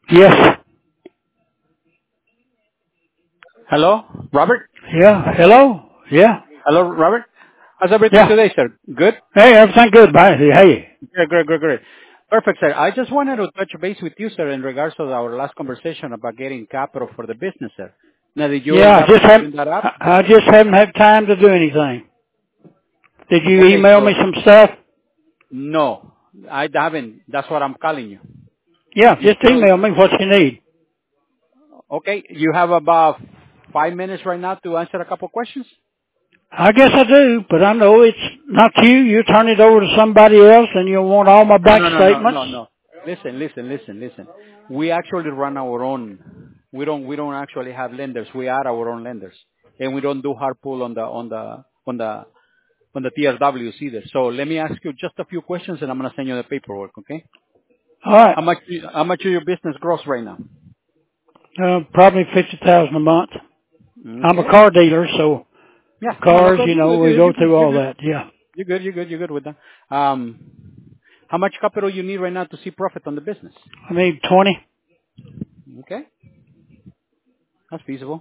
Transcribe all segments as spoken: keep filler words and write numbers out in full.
Yes. Hello, Robert? Yeah. Hello? Yeah. Hello, Robert? How's everything Yeah. today, sir? Good? Hey, everything good, bye. Hey. Great, great, great, great. Perfect, sir. I just wanted to touch base with you, sir, in regards to our last conversation about getting capital for the business, sir. Now, did you end Yeah, I up just haven't, setting that up? I I just haven't had time to do anything. Did you Okay, email me so, some stuff? no, I haven't. That's what I'm calling you. Yeah, You just still, email me what you need. okay, you have about five minutes right now to answer a couple questions? I guess I do, but I know it's not you. You turn it over to somebody else and you'll want all my No, bank no, no, no, statements. no, no. Listen, listen, listen, listen. We actually run our own. We don't, we don't actually have lenders. We are our own lenders, and we don't do hard pull on the, on the, on the, on the T R Ws either. So let me ask you just a few questions, and I'm gonna send you the paperwork. Okay? All right. How much, how much is your business gross right now? Uh, probably fifty thousand a month. I'm a Okay. car dealer, so Yeah. No, no, cars, good. you You're know, good. we You're go good. through You're all good. that. Yeah. You're good. You're good. You're good with that. Um, how much capital you need right now to see profit on the business? I need twenty. Okay. That's feasible.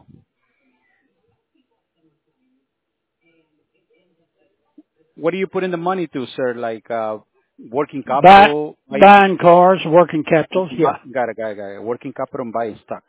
What do you put in the money to, sir? Like uh, working Buy, capital, buying, buying cars, working capitals. bu- Yeah. got it, got it, got it. Working capital and buying stock.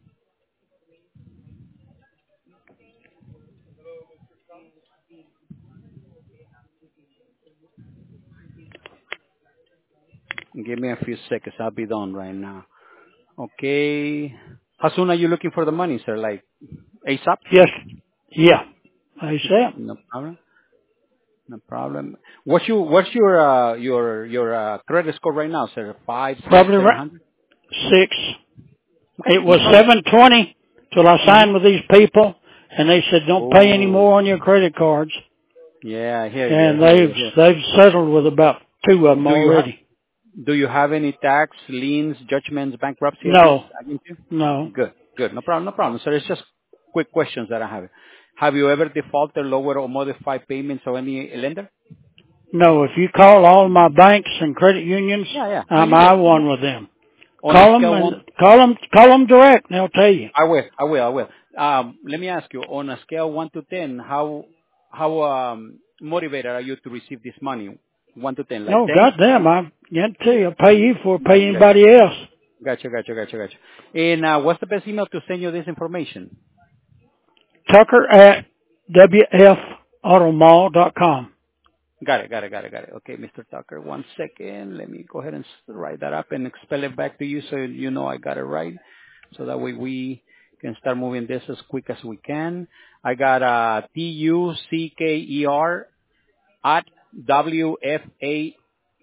Give me a few seconds. I'll be done right now. Okay. How soon are you looking for the money, sir? Like ASAP? Yes. Yeah. I said. No problem. No problem. What's your what's your uh, your your uh, credit score right now, sir? Five, six, Probably seven right. hundred. Six. Okay, It no was problem. seven twenty till I Mm-hmm. signed with these people, and they said don't pay any Oh, more on your credit cards, yeah. I hear you. I and hear you. they've I hear they've settled with about two of them you. Do you have already. Do you have any tax, liens, judgments, bankruptcy against No. against you? No. Good. Good. No problem. No problem. So it's just quick questions that I have. Have you ever defaulted, lower or modified payments of any lender? No. If you call all my banks and credit unions, Yeah, yeah. No, I'm you I good. You one good. with them. On a Call them scale and one, call them call them direct, and they'll tell you. I will. I will. I will. Um, let me ask you, on a scale one to ten, how how um, motivated are you to receive this money? One to ten, like No, ten? goddamn, I can't tell you. I'll pay you for pay Gotcha. anybody else. Gotcha. Gotcha. Gotcha. Gotcha. And uh, what's the best email to send you this information? Tucker at W F auto mall dot com. Got it, got it, got it, got it. Okay, Mister Tucker, one second. Let me go ahead and s- write that up and spell it back to you so you know I got it right. So that way we can start moving this as quick as we can. I got uh, T U C K E R at W F A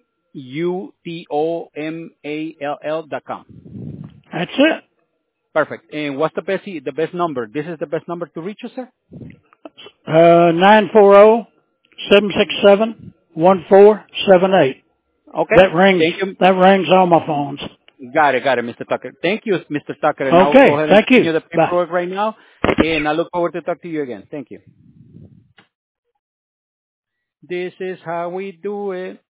U T O M A L L dot com. That's it. Perfect. And what's the best, e- the best number? This is the best number to reach you, sir? Uh, nine four zero seven six seven one four seven eight. Okay. That rings, Thank you. that rings all my phones. Got it, got it, Mister Tucker. Thank you, Mister Tucker, and I'll go Okay, ahead and thank send you. you the Bye. paperwork right now, and I look forward to talk to you again. Thank you. This is how we do it.